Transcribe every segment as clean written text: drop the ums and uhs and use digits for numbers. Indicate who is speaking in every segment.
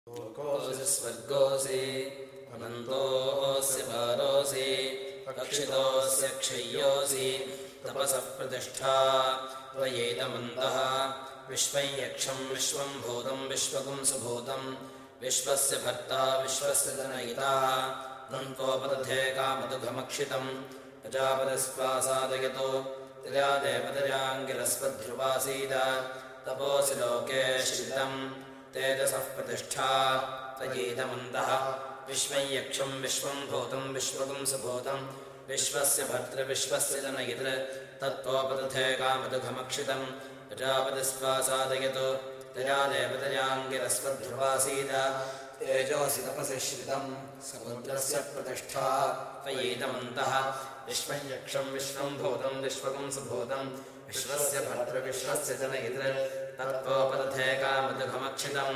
Speaker 1: लोकोऽसि स्वर्गोऽसि अनन्तोऽस्य पारोऽसि रक्षितोऽस्य क्षय्योऽसि तपसः प्रतिष्ठा त्वयैदमन्तः विश्वं यक्षं विश्वं भूतं विश्वगुं सुभूतं विश्वस्य भर्ता विश्वस्य जनयिता नन्त्वोपदधे कामदुघमक्षितं प्रजापतिस्त्वासादयतो त्रिया देवतयाङ्गिरस्वध्रुवासीद तपोऽसि लोके श्रितं तेजसः प्रतिष्ठा तयैदमन्तः विश्वं यक्षं विश्वं भूतं विश्वगुं सुभूतं विश्वस्य भर्तृविश्वस्य जनयितृ तत्त्वोपदधे कामदुघमक्षितं प्रजापतिस्त्वासादयतो तया देवतयाङ्गिरस्वध्रुवासीद तेजोऽसि तपसि श्रितं समुद्रस्य प्रतिष्ठा त्वयैदमन्तः विश्वं यक्षं विश्वं भूतं विश्वगुं सुभूतं विश्वस्य भर्तृविश्वस्य जनयितृ तत्त्वोपदधे कामदुघमक्षितं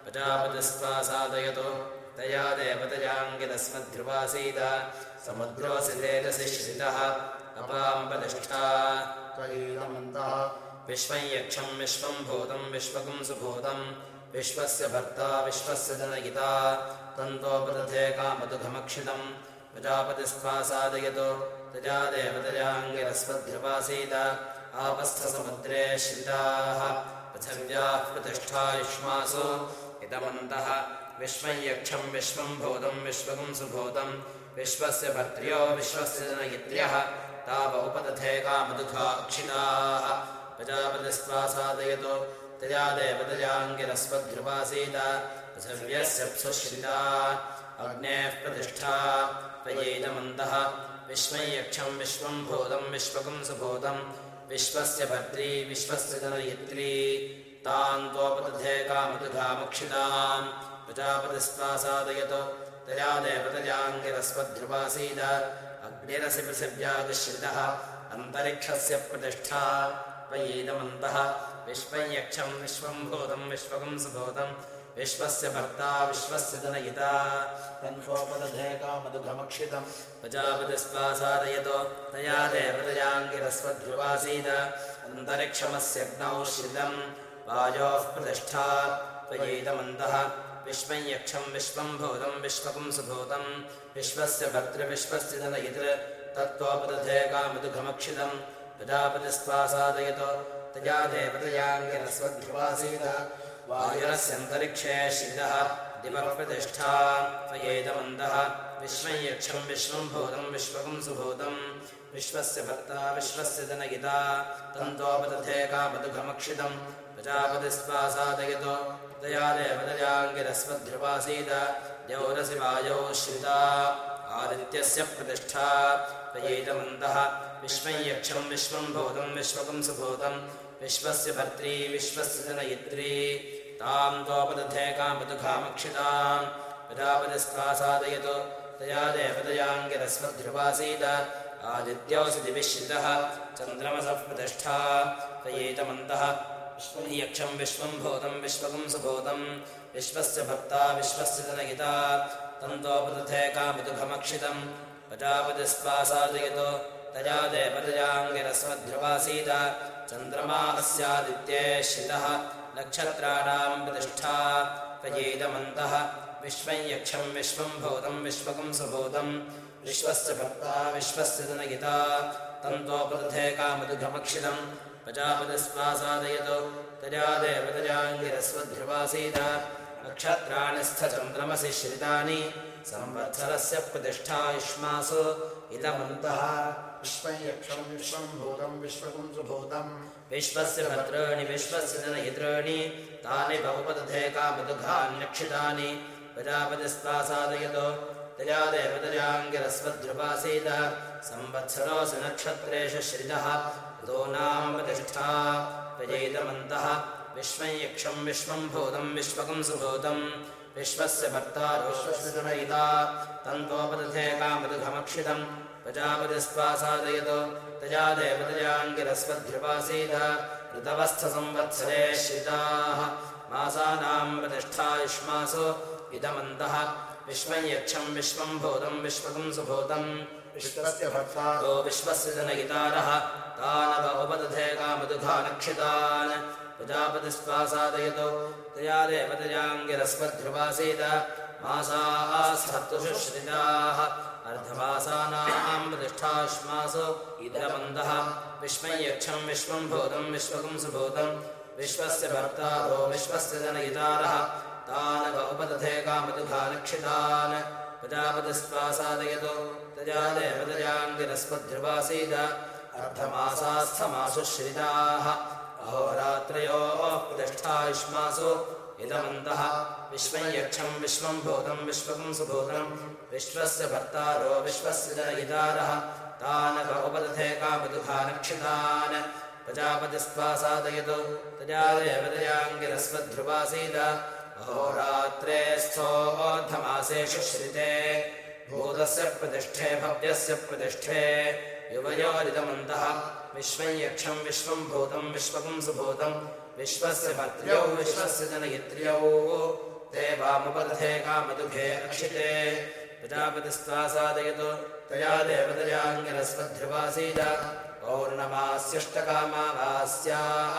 Speaker 1: प्रजापतिस्त्वासादयतो तया देवतयाङ्गिरस्वध्रुवासीद समुद्रोऽसि तेजसि श्रितः अपां प्रतिष्ठा
Speaker 2: त्वयैदमन्तः
Speaker 1: विश्वं यक्षं विश्वं भूतं विश्वगुं सुभूतं विश्वस्य भर्ता विश्वस्य जनयिता तन्तोपदधे कामदुघमक्षितं प्रजापतिस्त्वासादयतो तया देवतयाङ्गिरस्वध्रुवासीद आपस्थसमुद्रे श्रिताः पृथिव्याः प्रतिष्ठा युष्मासु इदमन्तः विश्वं यक्षं विश्वं भूतं विश्वगुं सुभूतं विश्वस्य भर्त्र्यो विश्वस्य जनयित्र्यः ताव उपदधे कामदुघाक्षिताः प्रजापतिस्त्वासादयतो तया देवतयाङ्गिरस्वध्रुवासीद पृथिव्यस्य सुश्रिता अग्नेः प्रतिष्ठा त्वयैदमन्तः विश्वं यक्षं विश्वं भूतं विश्वगुं सुभूतं विश्वस्य भर्त्री विश्वस्य जनयित्री तान्त्वोपदधे कामदुघामक्षिताम् प्रजापतिस्त्वासादयतो तया देवतयाङ्गिरस्वध्रुवासीद अग्निरसि पृथिव्यादिश्रितः अन्तरिक्षस्य प्रतिष्ठा त्वयैदमन्तः विश्वं यक्षं विश्वं भूतं विश्वगुं सुभूतं विश्वस्य भर्ता विश्वस्य जनयिता
Speaker 2: तन्त्वोपदधे कामदुघमक्षितं
Speaker 1: प्रजापतिस्त्वासादयतो तया देवतयाङ्गिरस्वध्रुवासीद अन्तरिक्षमस्यग्नौ श्रितं वायोः प्रतिष्ठा त्वयैदमन्तः विश्वं यक्षं विश्वं भूतं विश्वगुं सुभूतं विश्वस्य भर्तृविश्वस्य जनयितृ तत्त्वोपदधे कामदुघमक्षितं प्रजापतिस्त्वासादयतो तया देवतयाङ्गिरस्वध्रुवासीद वायुरस्यन्तरिक्षे श्रितः दिवः प्रतिष्ठा त्वयैदमन्तः विश्वं यक्षं विश्वं भूतं विश्वगुं सुभूतं विश्वस्य भर्ता विश्वस्य जनयिता तन्तोपदधे कामदुघमक्षितं प्रजापतिस्त्वासादयतो तया देवतयाङ्गिरस्वध्रुवासीद द्यौरसि वायौ श्रिता आदित्यस्य प्रतिष्ठा त्वयैदमन्तः विश्वं यक्षं विश्वं भूतं विश्वगुं सुभूतं विश्वस्य भर्त्री विश्वस्य जनयित्री तां त्वोपदधे कामदुघामक्षिताम् प्रजापतिस्त्वासादयतो तया देवतयाङ्गिरस्वध्रुवासीद आदित्योऽसि दिविश्रितः चन्द्रमसः प्रतिष्ठा त्वयैदमन्तः विश्वं यक्षं विश्वं भूतं विश्वगुं सुभूतं विश्वस्य भर्ता विश्वस्य जनयिता तन्तोपदधे कामदुघमक्षितं प्रजापतिस्त्वासादयतो तया देवतयाङ्गिरस्वध्रुवासीद चन्द्रमा अस्यादित्ये श्रितः नक्षत्राणां प्रतिष्ठा त्वयैदमन्तः विश्वं यक्षं विश्वं भूतं विश्वगुं सुभूतं विश्वस्य भर्ता विश्वस्य जनयिता तन्तोपदधे कामदुघमक्षितं प्रजापतिस्त्वासादयतो तया देवतयाङ्गिरस्वध्रुवासीद नक्षत्राणि स्थचन्द्रमसि श्रितानि संवत्सरस्य प्रतिष्ठा युष्मासु इदमन्तः
Speaker 2: विश्वं यक्षं विश्वं भूतं विश्वगुं सुभूतं
Speaker 1: विश्वस्य भर्तॄणि विश्वस्य जनयितॄणि तानि बहुपदधे कामदुघान्यक्षितानि प्रजापतिस्त्वासादयतो तया देवतयाङ्गिरस्वध्रुवासीद संवत्सरोऽसि नक्षत्रेषु श्रितः ऋतूनां प्रतिष्ठा त्वयैदमन्तः विश्वं यक्षं विश्वं भूतं विश्वगुं सुभूतं विश्वस्य भर्ता विश्वस्य जनयिता तन्तोपदधे कामदुघमक्षितं प्रजापतिस्त्वासादयतो तया देवतयाङ्गिरस्वध्रुवासीद ऋतवस्थसंवत्सरे श्रिताः मासानां प्रतिष्ठा युष्मासु इदमन्तः विश्वं यक्षं विश्वं भूतं विश्वगुं सुभूतं
Speaker 2: विश्वस्य भर्ता
Speaker 1: विश्वस्य जनयितारः तानव उपदधे कामदुघानक्षितान् प्रजापतिस्त्वा साधयतु तया देवतयाङ्गिरस्वध्रुवासीत मासास्थर्तुषुश्रिताः अर्धमासानाम् प्रतिष्ठाश्मासु इदमन्तः विश्वयक्षं विश्वं भूतं विश्वकं सुभूतं विश्वस्य भर्तारो विश्वस्य जनयितारः तान् उपदधे कामदुघालक्षितान् प्रजापतिस्त्वा साधयतु तया देवतयाङ्गिरस्वध्रुवासीत अर्धमासास्थमासुश्रिताः अहोरात्रयोः प्रतिष्ठायुष्मासु इदमन्तः विश्वयक्षं विश्वं भूतं विश्वकं सुभूतं विश्वस्य भर्तारो विश्वस्य जनयितारः तान् उपदधे कामदुघालक्षितान् प्रजापतिस्त्वा साधयतु तया देवतयाङ्गिरस्वध्रुवासीत अहोरात्रे स्थोऽर्धमासेषु श्रिते भूतस्य प्रतिष्ठे भव्यस्य प्रतिष्ठे युवयोरिदमन्तः विश्वयक्षं विश्वं भूतं विश्वकं सुभूतं विश्वस्य भर्त्र्यौ विश्वस्य जनयित्र्यौ देवामुपदधे कामदुघे रक्षिते प्रजापतिस्त्वा साधयतु तया देवतयाङ्गिरस्वध्रुवासीत पौर्णमास्यष्टकामावास्याः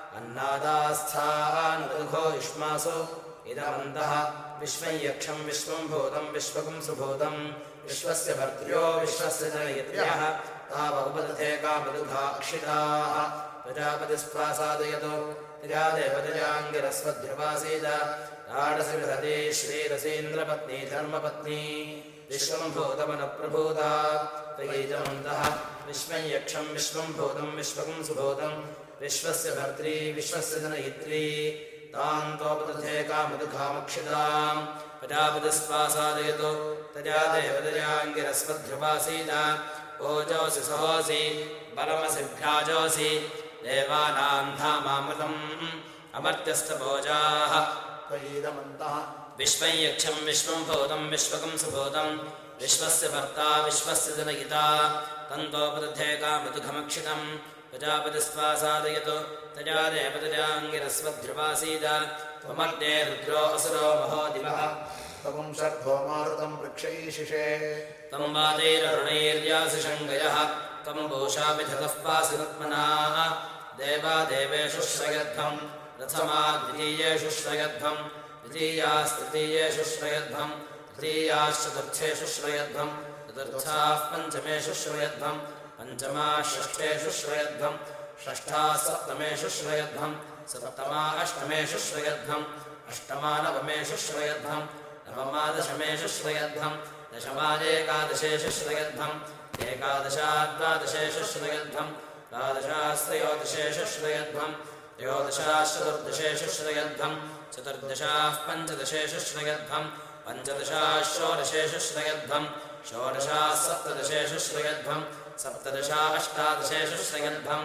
Speaker 1: अन्नादास्थानुदुघो युष्मासु इदमन्तः विश्वयक्षं विश्वं भूतं विश्वकं सुभूतं विश्वस्य भर्त्र्यो विश्वस्य जनयित्र्यः ताव उपदधे कामदुघा अक्षिताः प्रजापतिस्त्वा साधयतु तया देवतयाङ्गिरस्वध्रुवासीत ताडसि बृहती श्रीरसीन्द्रपत्नी धर्मपत्नी विश्वं भूतमनुप्रभूता तयैजमन्तः विश्वयक्षं विश्वं भूतं विश्वकं सुभूतं विश्वस्य भर्त्री विश्वस्य जनयित्री तान्तोपदधे कामदुघामक्षिताम् प्रजापतिस्त्वा साधयतु तया देवतयाङ्गिरस्वध्रुवासीत ओजोऽसि सहोऽसि बलमसि भ्राजोऽसि देवानां धामामृतम् अमर्त्यस्तभोजाः
Speaker 2: त्वयैदमन्तः
Speaker 1: विश्वयक्षं विश्वं भूतं विश्वकं सुभूतं विश्वस्य भर्ता विश्वस्य जनयिता तन्तोपदधे कामदुघमक्षितम् प्रजापतिस्त्वा साधयतु तया देवतयाङ्गिरस्वध्रुवासीत त्वमग्ने रुद्रो असुरो महोदिवः
Speaker 2: तवं शर्धो मारुतं वृक्षैशिषे
Speaker 1: तं वादैररुणैर्यासि शङ्गयः तं भूषाभिधतः पासि रत्मनाः देवादेवेषु श्रयध्वं प्रथमा द्वितीयेषु श्रयध्वं द्वितीयास्तृतीयेषु श्रयध्वं तृतीयाश्चतुर्थेषु श्रयध्वं चतुर्थाः पञ्चमेषु श्रयध्वं पञ्चमाः षष्ठेषु श्रयध्वं षष्ठाः सप्तमेषु श्रयध्वं सप्तमा अष्टमेषु श्रयध्वं अष्टमा नवमेषु श्रयध्वं नवमा दशमेषु श्रयध्वं दशमादेकादशेषु श्रयध्वं एकादशाद्वादशेषु श्रयध्वं द्वादशास्त्रयोदशेषु श्रयध्वं त्रयोदशाश्चतुर्दशेषु श्रयध्वं चतुर्दशाः पञ्चदशेषु श्रयध्वं पञ्चदशाः षोडशेषु श्रयध्वं षोडशाः सप्तदशेषु श्रयध्वं सप्तदशा अष्टादशेषु श्रयध्वं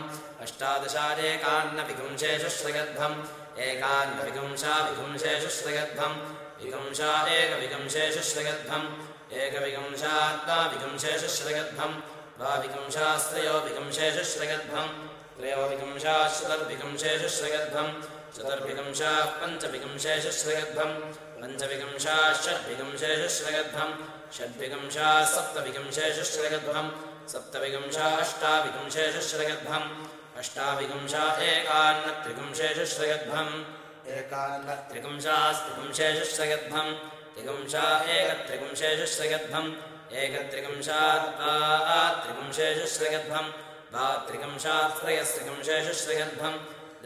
Speaker 1: अष्टादशादेकान्नविपुंसेषु श्रयध्वं एकान्नविपुंसाविपुंसेषु श्रयध्वं विपुंसा एकविपुंसेषु श्रयध्वं एकविपुंसाद्वाविपुंसेषु श्रयध्वं द्वाविपुंसास्त्रयोविपुंसेषु श्रयध्वं त्रयोविपुंसाश्चतुर्विपुंसेषु श्रयध्वं चतुर्विपुंसाः पञ्चविपुंसेषु श्रयध्वं पञ्चविपुंसाः षड्विपुंसेषु श्रयध्वं षड्विपुंसाः सप्तविपुंसेषु श्रयध्वं सप्तविपुंसा अष्टाविपुंसेषु श्रयध्वं अष्टाविपुंसा एकान्नत्रिपुंसेषु श्रयध्वं एकान्नत्रिपुंसास्त्रिपुंसेषु श्रयध्वं त्रिपुंसा एकत्रिपुंसेषु श्रयध्वं एकत्रिपुंसात्रिपुंसेषु श्रयध्वं द्वात्रिपुंसात्रयस्त्रिपुंसेषु श्रयध्वं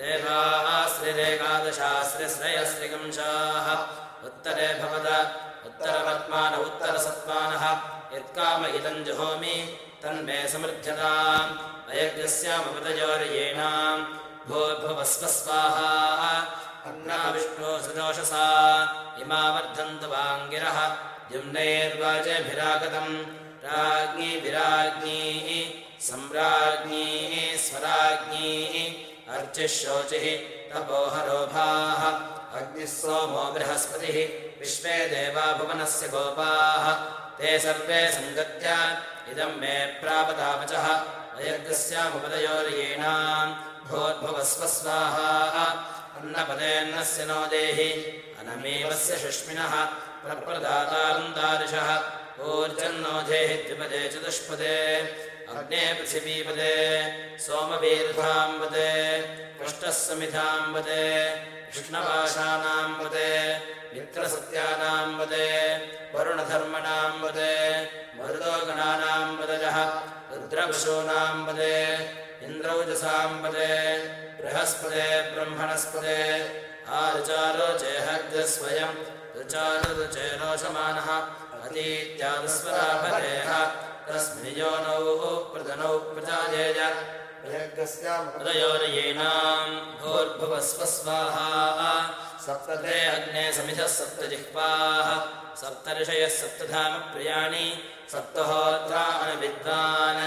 Speaker 1: देवाश्रिरेकादशाश्रिश्रयस्त्रिपुंसाः उत्तरे भवद उत्तरवर्त्मान उत्तरसत्त्वानः यत्काम इदं जुहोमि तन्मे समृद्ध्यताम् अयज्ञस्यामृतयोर्येणाम् भूर्भुवस्व स्वाहा अन्ना विष्णो सदोषसा इमा वर्धन्तु वाङ्गिरः द्युम्नैर्वाजेभिरागतम् राज्ञी विराज्ञी सम्राज्ञी स्वराज्ञी अर्चिः शोचिः तपोहरोभाः अग्निः सोमो बृहस्पतिः विश्वे देवा भुवनस्य गोपाः ते सर्वे सङ्गत्य इदं मे प्रापदावचः अयज्ञस्यामुपदयोर्येणाम् भूर्भुवस्व स्वाहा अन्नपदेऽन्नस्य नो देहि अनमेवस्य शुष्मिनः प्रप्रदातारुन्दादिशः ऊर्जन्नो धेहि द्विपदे चतुष्पदे अग्ने पृथिवीपदे सोमवीर्धाम्बते पृष्टः समिधाम्बते कृष्णपाशानाम्बते मित्रसत्यानाम्बते वरुणधर्मणाम्बते मरुदोगणानाम्बदजः रुद्रपशूनाम्बते इन्द्रौजसाम्बते बृहस्पते ब्रह्मणस्पते आरुचारोचेहग्रस्वयं रुचारुरुचे रोचमानः अतीत्यादस्वराभरेह तस्मिन्योनौ प्रदनौ प्रजायेय उदयोरयेणाम् भूर्भुवस्व स्वाहा सप्तते अग्ने समिधः सप्तजिह्वाः सप्तऋषयः सप्तधामप्रियाणि सप्तहोत्रानविद्वान्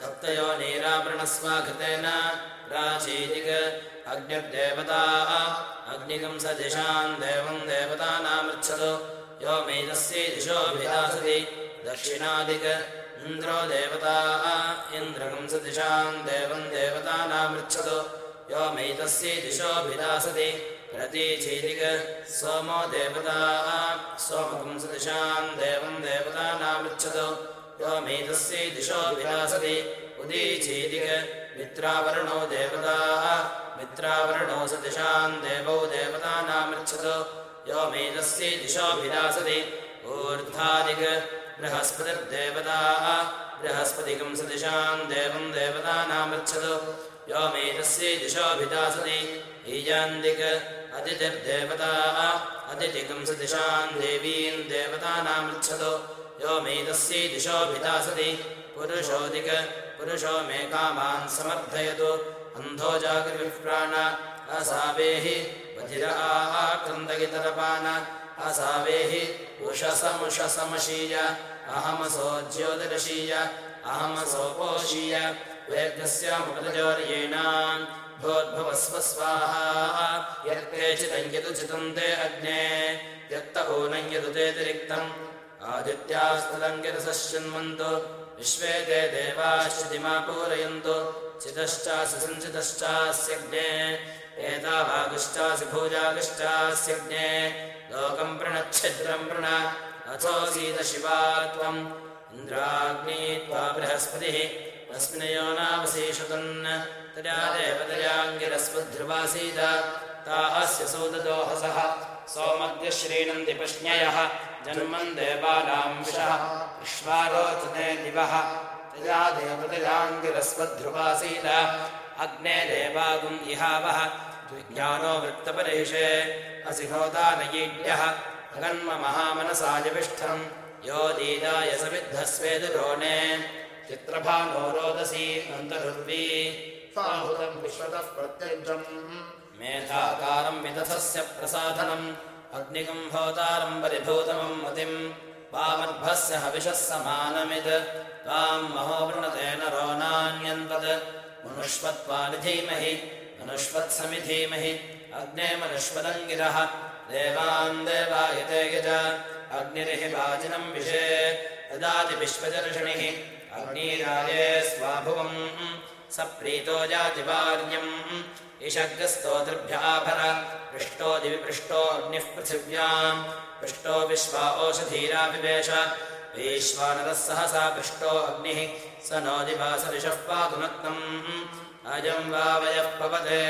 Speaker 1: सप्तयोनीरावृणस्वाघृतेन प्राचीदिक् अग्निर्देवता अग्निगं स दिशाम् देवम् देवतानामृच्छतु यो मेधस्यै दिशोऽभिलासति दक्षिणादिक् इन्द्रो देवता इन्द्रगं स दिशाम् देवम् देवतानामृच्छतु यो मैतस्यै दिशोऽभिलासति प्रतीचीदिक् सोमो देवता सोमगं स दिशाम् देवम् देवतानामृच्छतु यो मैतस्यै दिशोऽभिलासति उदीचीदिक् मित्रावरुणो देवता मित्रावरुणो स दिशाम् देवौ देवतानामृच्छतु यो मैतस्यै दिशोऽभिलासति ऊर्ध्वादिक् बृहस्पतिर्देवता बृहस्पतिगं स दिशाम् देवम् देवतानामृच्छतु यो मैतस्यै दिशोऽभिलासति ईजान्दिक् अदितिर्देवता अदितिगं स दिशाम् देवीम् देवतानामृच्छतु यो मैतस्यै दिशोऽभिलासति पुरुषोदिक् पुरुषो मे कामान् समर्थयतु अन्धो जागृविप्राण असावेहि बधिर आक्रन्दगितरपान असावेहि उषसमुषसमशीय अहमसो ज्योतिरशीय अहमसोपोषीय वेद्यस्यामुपदजोर्येणाम् भूर्भुवस्व स्वाहा यत्केचिदं यदुचितं ते अग्ने यत्त ऊनं यदुतेतिरिक्तम् आदित्यास्तदं यदसश्चिन्वन्तु विश्वे ते देवाश्चितिमा पूरयन्तु चितश्चासि सञ्चितश्चास्यग्ने एतावागुश्चासि भूजागुश्चास्यग्ने लोकं प्रणच्छिद्रं प्रण अथोऽसीत शिवा त्वम् इन्द्राग्नी त्वा बृहस्पतिः तस्मिन् योनावशीषतन् तया देवतयाङ्गिरस्वध्रुवासीत ता अस्य सौददोहसः सोमद्य श्रीणन्ति पश्न्ययः जन्मन् देवानां विशः विश्वारोचते दिवः तया देवतयाङ्गिरस्वध्रुवासीत अग्ने देवागुम् इहावः विज्ञानो वृत्तपरेशे असि होतानयीड्यः अगन्म महामनसायविष्ठम् यो दीदाय सविद्धस्वेदुरोणे चित्रभानो रोदसी अन्तरुर्वी
Speaker 2: साहुतं विश्वतः प्रत्यञ्जम्
Speaker 1: मेधाकारम् विदथस्य प्रसाधनम् अग्निगम् होतारम् परिभूतमम् मतिम् वामर्भस्य हविषः समानमित् त्वाम् महो वृणतेन रोनान्यन्तत् मनुष्वत्वानि धीमहि मनुष्वत्समि धीमहि अग्ने मनुष्वदङ्गिरः देवान् देवायते यज अग्निरिहि वाजिनम् विषे ददाति विश्वदर्शिनिः अग्निराये स्वाभुवम् स प्रीतो जाति वार्यम् ईशग्रस्तोतृभ्याभर पृष्टो दिवि पृष्टो अग्निः पृथिव्याम् पृष्टो विश्वा ओषधीरापिवेश वैश्वानरः सहसा पृष्टो अग्निः स नो दिवासरिषः पातु नक्तम् अजम् वावयः पवते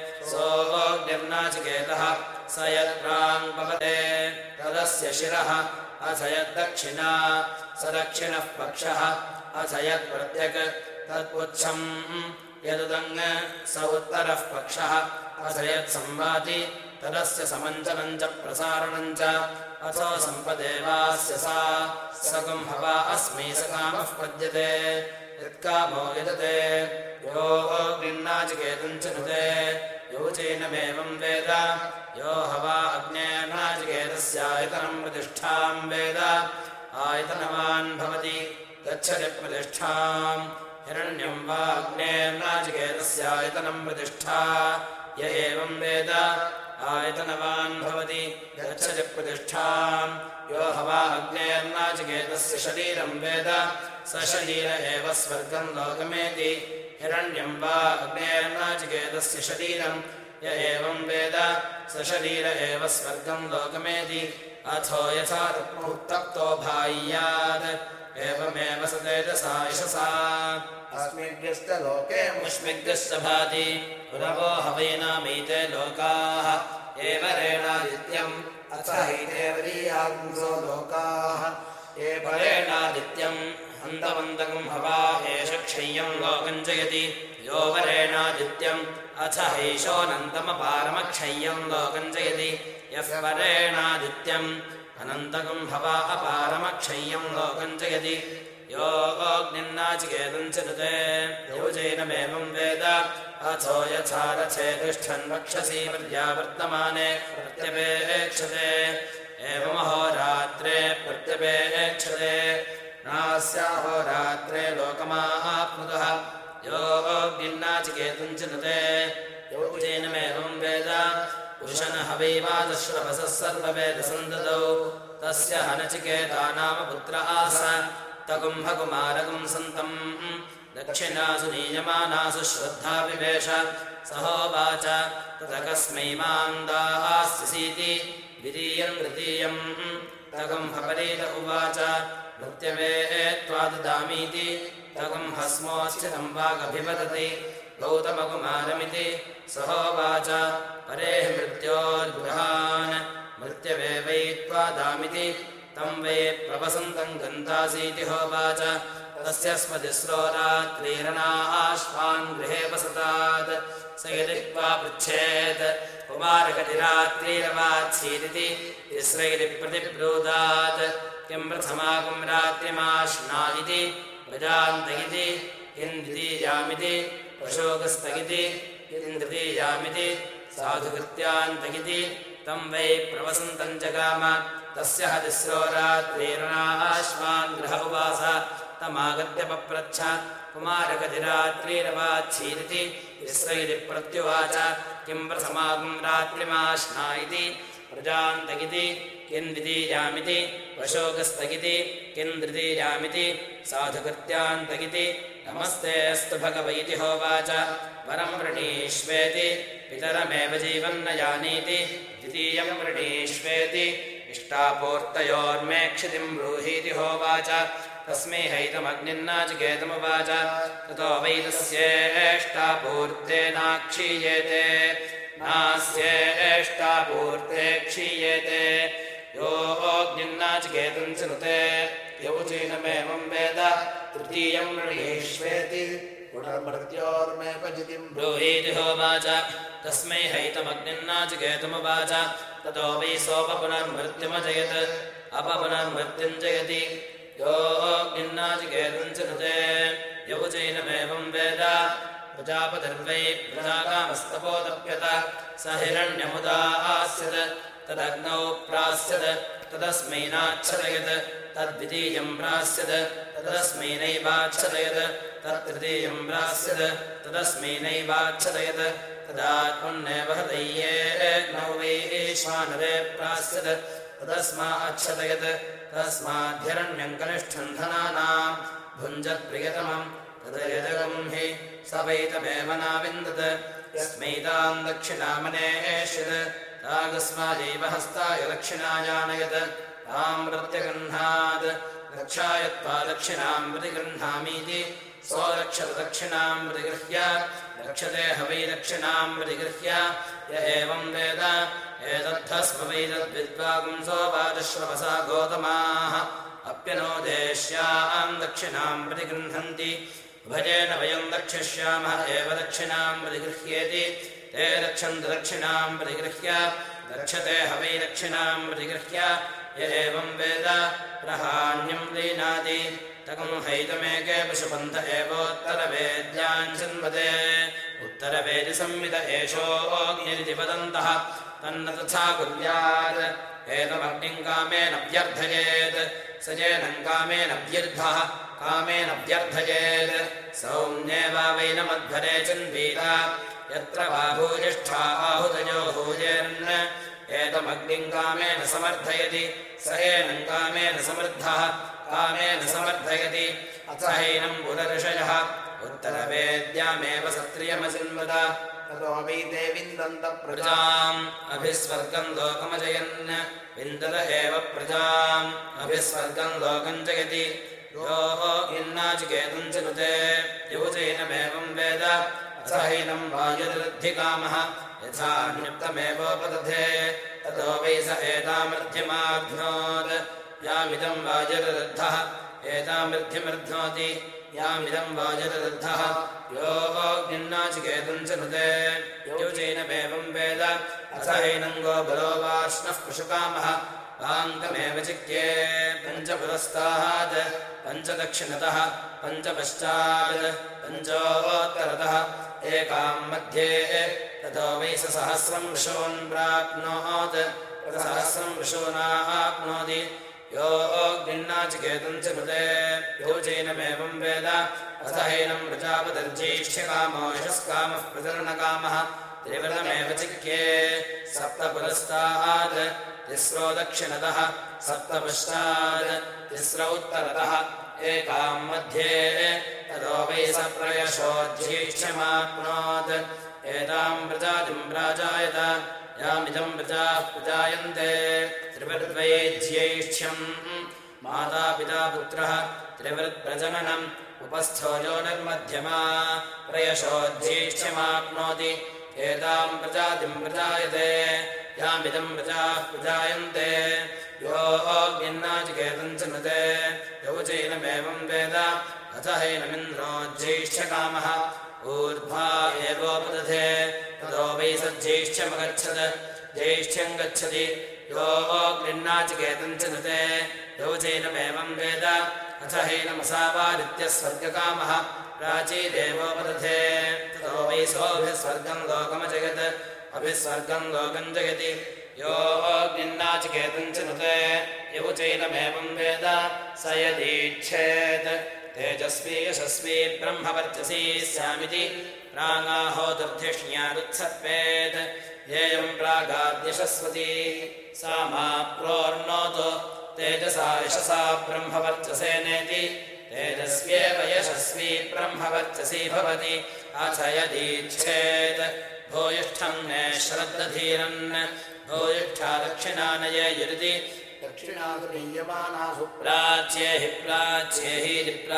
Speaker 1: सोऽग्निर्नाचिकेतः स यत्राङ् पवते तदस्य शिरः अथ यद्दक्षिणा स दक्षिणः पक्षः अथ यत्प्रत्यक् तत्पुच्छम् यदुदङ् स उत्तरः पक्षः अथ यत्संवाति तदस्य समञ्चनम् च प्रसारणम् च अथो सम्पदेवास्य सा सगुम् हवा अस्मै स कामः पद्यते यत्कामो यजते यो अग्निर्नाचिकेतम् च नुते योचैनमेवम् वेद यो हवा अग्नेर्नाचिकेतस्यायतनम् प्रतिष्ठाम् वेद आयतनवान् भवति गच्छति प्रतिष्ठाम् हिरण्यम् वा अग्नेर्नाचिकेतस्यायतनम् प्रतिष्ठा य एवम् वेद आयतनवान् भवति गच्छति प्रतिष्ठाम् यो हवा अग्नेर्नाचिकेतस्य शरीरम् वेद स शरीर एव स्वर्गम् लोकमेति हिरण्यम् वा अग्नेर्नाचिकेतस्य शरीरम् य एवम् वेद स शरीर एव स्वर्गम् लोकमेति अथो यथा उत्तप्तो भाय्यात् एवमेव स तेजसा यशसा
Speaker 2: अस्मिभ्यश्च लोके
Speaker 1: मुष्मिभ्यश्च भाति पुरवो हवैनामीते लोकाः एव रेणादित्यम्
Speaker 2: अथ हैतेवरीयागुंसो लोकाः ये
Speaker 1: वरेणादित्यम् हन्तवन्तकम् हवा एष क्षय्यम् लोकम् जयति यो वरेणादित्यम् अथ हैषोऽनन्तमपारमक्षय्यम् लोकम् जयति यः वरेणादित्यम् अनन्तकम् हवा अपारमक्षय्यम् लोकम् जयति यो अग्निन्नाचिकेतम् च नुते योजैनमेवम् वेद अथो यथा रथे तिष्ठन् वक्षसि पर्यावर्तमाने प्रत्यपेक्षते एवमहोरात्रे प्रत्यपेक्षते नास्याहोरात्रे लोकमाप्नुतः यो अग्निन्नाचिकेतम् च नुते योजैनमेवम् वेद पुरुषन् हवैवादश्रवसः सर्ववेदसन्ददौ तस्य हनचिकेता नाम पुत्र आस तकुम्भकुमारकम् सन्तम् दक्षिणासु नीयमानासु श्रद्धा विवेश सहोवाच ततकस्मै माम् दास्यसीति द्वितीयम् तृतीयम् तकुम्भपरीत उवाच मृत्यवे त्वा ददामीति तकुम्भस्मोऽस्थितम् वागभिवदति गौतमकुमारमिति सहोवाच परेः मृत्योर्गृहान् मृत्यवे वै त्वा दामिति तम् वै प्रवसन्तम् गन्तासीति होवाच तस्य स्मतिस्रो रात्रीरणाश्वान् गृहे वसतात् स यदि त्वा पृच्छेत् कुमारकतिरात्रीरवात्सीदिति तिस्रैरि प्रतिब्रूतात् किम् प्रथमाकम् रात्रिमाश्ना इति प्रजान्त इति किम् द्वितीयामिति प्रशोकस्तगिति किम् तृतीयामिति साधुकृत्यान्तगिति तम् वै प्रवसन्तम् जगाम तस्य हतिस्रो रात्रीरणाश्वान् गृह उवास तमागत्य पप्रच्छ कुमारकतिरात्रीरवाच्छीदिति तिस्रैरि प्रत्युवाच किम् प्रथमाकम् रात्रिमाश्ना इति प्रजान्तगिति किम् द्वितीयामिति प्रशोकस्तगिति किम् तृतीयामिति साधुकृत्यान्तगिति नमस्तेऽस्तु भगव इति होवाच वरम् वृणीष्वेति पितरमेव जीवन्न यानीति द्वितीयम् वृणीष्वेति इष्टापूर्तयोर्मेक्षितिम् ब्रूहीति होवाच तस्मै हैतमग्निन्नाचिकेतमुवाच ततो वै तस्येष्टापूर्तेनाक्षीयेते नास्येष्टापूर्ते क्षीयेते यो अग्निन्नाचिकेतम् च नुते यौचीनमेवम् वेद तृतीयम् वृणीष्वेति
Speaker 2: पुनर्मृत्योर्मेपजितिम्
Speaker 1: ब्रूहीति होवाच तस्मै हैतमग्निन्नाचिकेतमुवाच ततो वै सोपपुनर्मृत्युमजयत् अपपुनर्मृत्युम् जयति यो अग्निन्नाचिकेतम् च नुते यौचैनमेवम् वेद प्रजापतिर्वै प्रजाकामस्तपोदप्यत स हिरण्यमुदास्यत् तदग्नौ प्रास्यत् तदस्मै नाच्छदयत् तद्वितीयम् प्रास्यत् तदस्मै नैवाच्छदयत् तत्तृतीयम् प्रास्यत् तदस्मै नैवाच्छदयत् तदात्मन्नेव हृदयेऽग्नौ वैश्वानरे प्रास्यत् तदस्माच्छदयत् तस्माद्धिरण्यम् कनिष्ठम् धनानाम् भुञ्जत्प्रियतमम् तदयजगम् हि स वैतमेव नाविन्दत् यस्मै ताम् दक्षिणामनेष्यत् तागस्मादेव हस्ताय दक्षिणायानयत् ताम् प्रत्यगृह्णात् रक्षायत्वा दक्षिणाम् प्रतिगृह्णामीति सोरक्षत दक्षिणाम् प्रतिगृह्य रक्षते ह वै दक्षिणाम् प्रतिगृह्य य एवम् वेद एतद्धस्म वै तद्विद्वागुंसो वाजश्रवसा गोतमाः अप्यनो देश्याम् दक्षिणाम् प्रतिगृह्णन्ति भजेन वयम् दक्षिष्यामः एव दक्षिणाम् प्रतिगृह्येति ते रक्षन्तु दक्षिणाम् प्रतिगृह्य रक्षते ह वै दक्षिणाम् प्रतिगृह्य य एवम् वेद प्रहाण्यम् लीनाति तकम् हैतमेके पशुपन्थ एवोत्तरवेद्याम् चिन्वते उत्तरवेदि संविद एषोऽग्निरिति वदन्तः तन्न तथा कुर्यात् एतमग्निम् कामेन व्यर्थयेत् स येनम् कामेन व्यर्थः कामेन व्यर्थयेत् सौम्ये वा वैनमध्वरे चिन्वीत यत्र वा भूयिष्ठा आहुतयो भूयेर्न एतमग्निम् कामेन समर्थयति स एनम् कामेन समर्थः कामेन समर्थयति अथ हैनम् पुनर्षयः उत्तरवेद्यामेव सत्रियमचिन्वत
Speaker 2: ततो वै ते विन्दन्त
Speaker 1: प्रजाम् अभिस्वर्गम् लोकमजयन् विन्दत एव प्रजाम् अभिस्वर्गम् लोकम् जयति यो इन्नाचिकेतम् चिनुते युवचैनमेवम् वेद असहैनम् वायुर्वृद्धिकामः यथा नियुक्तमेवोपदधे ततो वै स एतामृद्धिमाघ्नोत् यामिदम् वायुर्वृद्धः एतामृद्धिमर्ध्नोति यामिदम् वायुर्वृद्धः यो निन्नाचिकेतम् चिनुते युवचैनमेवम् वेद असहैनम् गोबलो वाष्णः पशुकामः पाङ्कमेव चिक्ये पञ्चपुरस्तात् पञ्चदक्षिणतः पञ्चपश्चात् पञ्चोत्तरतः एकाम् मध्ये ततो वै स सहस्रम् वृषून् प्राप्नोत् सहस्रम् वृषूनाप्नोति यो निन्नाचिकेतम् चिनुते योजैनमेवम् वेद असहैनम् प्रजापतिर्ज्येष्ठ्यकामो यशस्कामः प्रजननकामः त्रिव्रतमेव चिक्ये सप्तपुरस्तात् तिस्रो दक्षिणतः सप्तपश्चात् तिस्र उत्तरतः एकाम् मध्ये ततो वै स प्रयशोज्येष्ठ्यमाप्नोत् एताम् प्रजातिम् प्राजायत यामिदम् प्रजाः प्रजायन्ते त्रिवृद्वैज्येष्ठ्यम् मातापिता पुत्रः त्रिवृत्प्रजननम् उपस्थो योनिर्मध्यमा प्रयशोज्येष्ठ्यमाप्नोति एताम् प्रजातिम् प्रजायते यामिदम् प्रजाः प्रजायन्ते यो निन्नाचिकेतम् चिनुते यौचैनमेवम् वेद अथ हैनमिन्द्रो ज्येष्ठकामः ऊर्ध्वा एवोपदधे ततो वै स ज्येष्ठ्यमगच्छत् ज्येष्ठ्यम् गच्छति यो निन्नाचिकेतम् चिनुते यौचैनमेवम् वेद अथ हैनमसावादित्यस्वर्गकामः प्राचीदेवोपदधे ततो वै सोऽभिस्वर्गम् लोकमजयत् अभिस्वर्गम् लोकम् जयति यो निन्नाचिकेतम् चिनुते यौचैनमेवम् वेद स यदीच्छेत् तेजस्वी यशस्वी ब्रह्मवर्चसी स्यामिति प्रागाहोदर्धिष्ण्यादुत्सर्पेत् येयम् प्रागाद्यशस्वती सा मा प्रोर्णोतु तेजसा यशसा ब्रह्मवर्चसेनेति तेजस्व्येव यशस्वी ब्रह्मवर्चसी भवति अथ यदीच्छेत् भूयिष्ठम् मे श्रद्धधीरन् भूयिष्ठा दक्षिणानये युरिति
Speaker 2: दक्षिणासु नीयमानासु
Speaker 1: प्राच्ये हि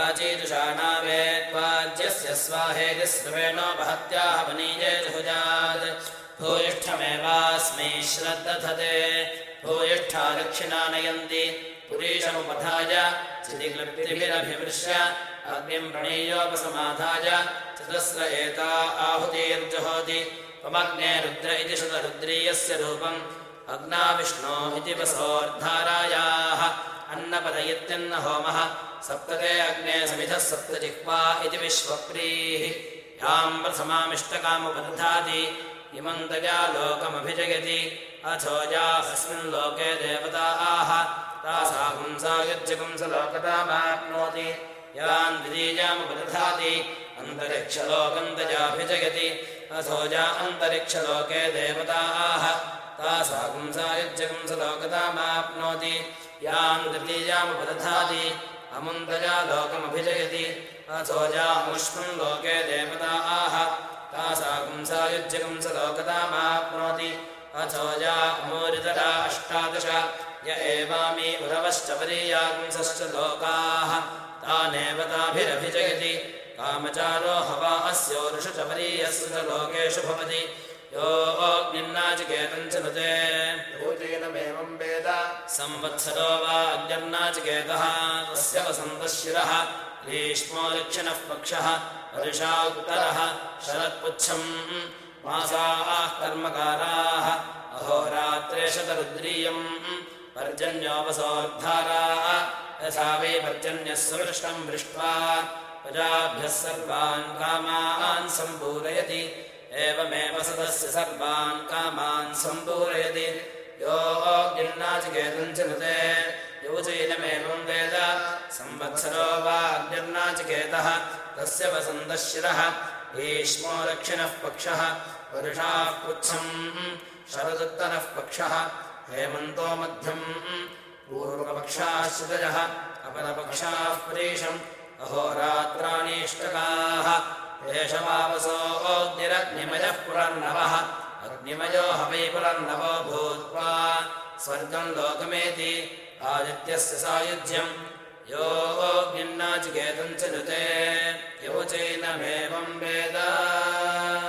Speaker 1: प्राचीदुषाणावेत्वाज्यस्य स्वाहेति स्रवेणो महत्याः वनीये जुहुजात् भूयिष्ठमेवास्मै श्रद्धधते भूयिष्ठा दक्षिणानयन्ति पुरीशमुपधाय चितिक्लृप्तिभिरभिमृश्य अग्निम् प्रणीयोपसमाधाय चतुस्र एता आहुतिर्जुहोति त्वमग्ने रुद्र इति शतरुद्रीयस्य रूपम् अग्ना विष्णो इति वसोर्धारायाः अन्नपद इत्यन्न होमः सप्तते अग्ने समिधः सप्तजिह्वा इति विश्वप्रीः याम् प्रथमामिष्टकामुपदधाति इमम् तया लोकमभिजयति अथो या अस्मिन् लोके देवताः तासा पुंसायुज्यपुंसलोकतामाप्नोति यान् द्वितीयामुपदधाति अन्तरिक्षलोकम् तयाभिजयति अथो या अन्तरिक्षलोके देवताः तासा पुंसायुज्यपुंसलोकतामाप्नोति याम् तृतीयामुपदधाति अमुन्तया लोकमभिजयति अथो या अमुष्मन् लोके देवताः तासा पुंसायुज्यपुंसलोकतामाप्नोति अथो या अमूरितरा अष्टादश य एवामी उरवश्च परीयागुंसश्च लोकाः तानेव ताभिरभिजयति कामचारो हवा अस्योरुषु च परीयस्य च लोकेषु भवति यो निन्नाचिकेतम् चिनुते
Speaker 2: योजैनमेवम् वेद
Speaker 1: संवत्सरो वा अग्निर्नाचिकेतः तस्य वसन्तशिरः ग्रीष्मो दक्षिणः पक्षः वर्षा उत्तरः शरत्पुच्छम् मासाः कर्मकाराः अहोरात्रे शतरुद्रीयम् पर्जन्योपसोर्धाराः यथा वै पर्जन्यः सुवृष्टम् दृष्ट्वा प्रजाभ्यः सर्वान् कामान् सम्पूरयति एवमेव सदस्य सर्वान् कामान् सम्पूरयति यो अग्निर्नाचिकेतम् चिनुते योजैनमेवम् वेद संवत्सरो वा अग्निर्नाचिकेतः तस्य वसन्तशिरः ग्रीष्मो दक्षिणः पक्षः वर्षाः पुच्छम् शरदुत्तरः पक्षः हेमन्तो मध्यम् पूर्वपक्षाः श्रुतयः अपरपक्षाः पुरीशम् अहोरात्राणीष्टकाः एषवावसो अग्निरग्निमयः पुनर्नवः अग्निमयो हवै पुनर्नवो भूत्वा स्वर्गम् लोकमेति आदित्यस्य सायुज्यम् यो अग्निन्नाचिकेतम् च नुते यो चैनमेवम् वेद